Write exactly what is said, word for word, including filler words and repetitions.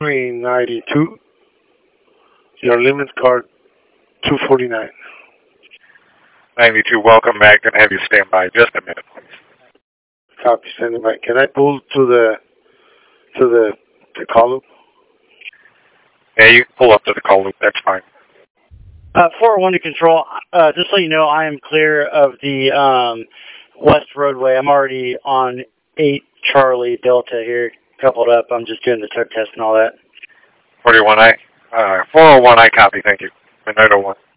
three ninety-two. Your limit card two forty-nine. ninety-two, welcome back. Gonna have you stand by just a minute, please. Copy, standing by. Can I pull to the to the the call loop? Yeah, you can pull up to the call loop. That's fine. Uh, four oh one to control. Uh, just so you know, I am clear of the um, west roadway. I'm already on eight Charlie Delta here, coupled up. I'm just doing the tug test and all that. forty-one I, uh, four oh one I copy. Thank you. Midnight oh one.